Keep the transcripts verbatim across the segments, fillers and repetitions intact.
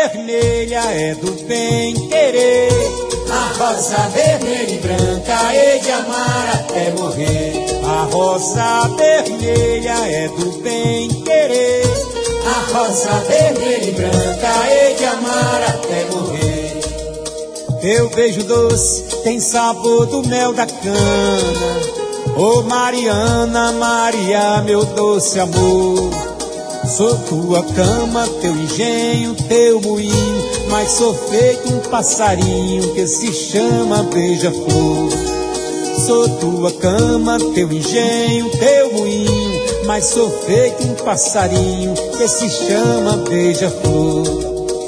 vermelha é do bem querer. A rosa vermelha e branca hei de amar até morrer. A rosa vermelha é do bem querer. A rosa vermelha e branca hei de amar até morrer. Teu beijo doce tem sabor do mel da cana. Ô Mariana, Maria, meu doce amor. Sou tua cama, teu engenho, teu moinho, mas sou feito um passarinho que se chama beija-flor. Sou tua cama, teu engenho, teu moinho, mas sou feito um passarinho que se chama beija-flor.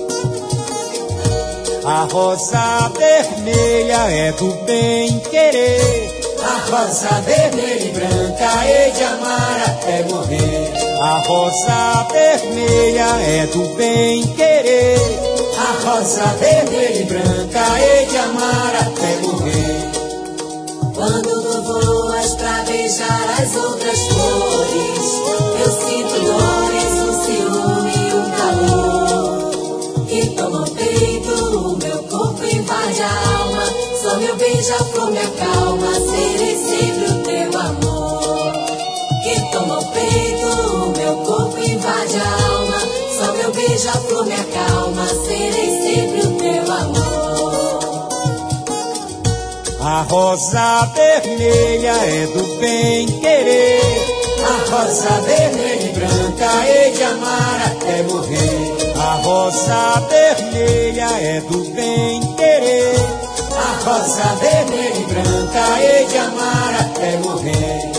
A rosa vermelha é do bem querer. A rosa vermelha e branca hei de amar até morrer. A rosa vermelha é do bem querer. A rosa vermelha e branca hei de amar até morrer. Quando tu voas pra beijar as outras flores, eu sinto dores, um ciúme e um calor que toma o peito, o meu corpo invade a alma. Só meu beija-flor me acalma, serei sempre o teu amor. Que toma o peito, o meu corpo invade a alma. Só meu beija-flor me acalma, serei sempre o teu amor. A rosa vermelha é do bem querer. A rosa vermelha e branca hei de amar até morrer. A rosa vermelha é do bem querer. A rosa vermelha e branca hei de amar até morrer.